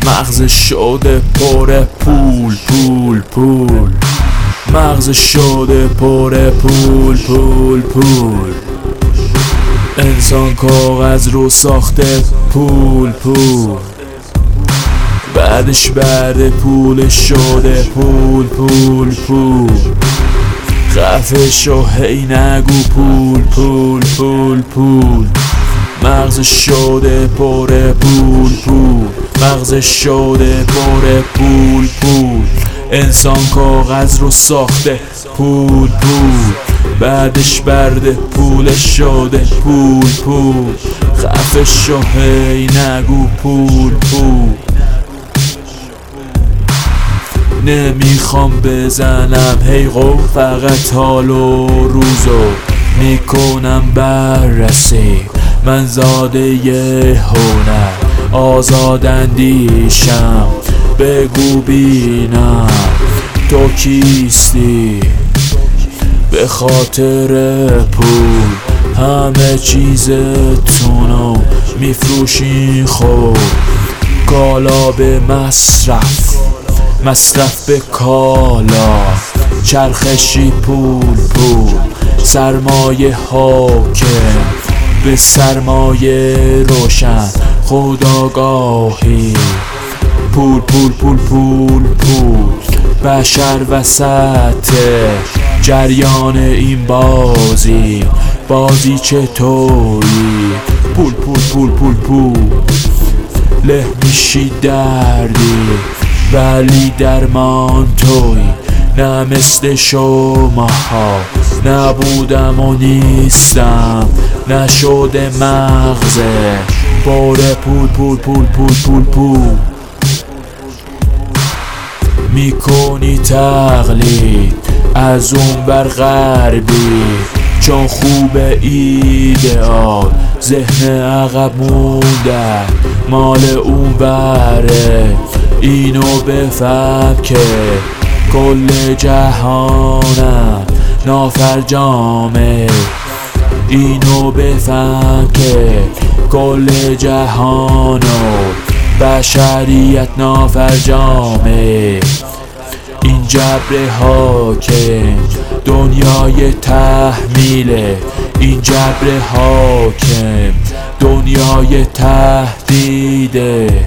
مغزش شده پر پول پول پول، مغزش شده پر پول پول پول. انسان کاغذ رو ساخته پول پول، بعدش برده پولش شده پول پول پول. خفه شو هی نگو پول پول پول پول. مغزش شده پر پول پول، مغزش شده پر پول پول. انسان کاغذ رو ساخته پول پول، بعدش برده پولش شده پول پول. خفه شو هی نگو پول پول. نمیخوام بزنم هی قو، فقط حال و روزو میکنم بررسی. من زاده ی هنر آزاداندیشم، بگو بینم تو کیستی؟ به خاطر پول همه چیزتونو میفروشین. خب کالا به مصرف، مصرف به کالا، چرخشی پول پول. سرمایه حاکم به سرمایه روشن، خودآگاهی پول پول پول پول پول. بشر وسط جریان این بازی، بازی چطوری؟ پول پول پول پول پول. له میشی دردی ولی درمان توی، نه مثل شماها نبودم و نیستم، نشده مغزه پر پول پول پول پول پول پول. میکنی تقلید از اون بر غربی، چون خوبه ایدئال ذهن عقب مونده مال اون بره. اینو بفهم که کل جهانم نافرجامه، اینو بفهم که کل جهانو بشریت نافرجامه. این جبر حاکم دنیای تحمیله، این جبر حاکم دنیای تهدیده.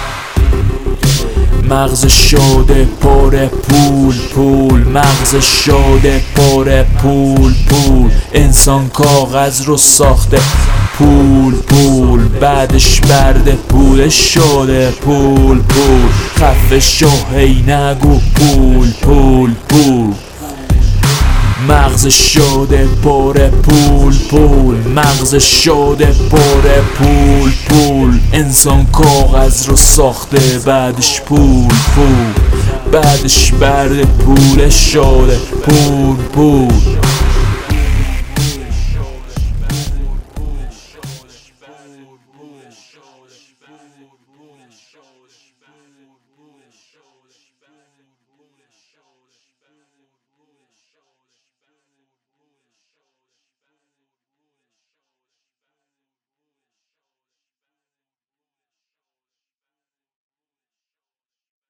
مغزش شده پر پول پول، مغزش شده پر پول پول. انسان کاغذ رو ساخته پول پول، بعدش برده پولش شده پول پول. خفه شو هی نگو پول پول پول. مغزش شده پر پول پول، مغزش شده پر پول پول. انسان کاغذ رو ساخته بعدش پول پول، بعدش برده پولش شده پول پول.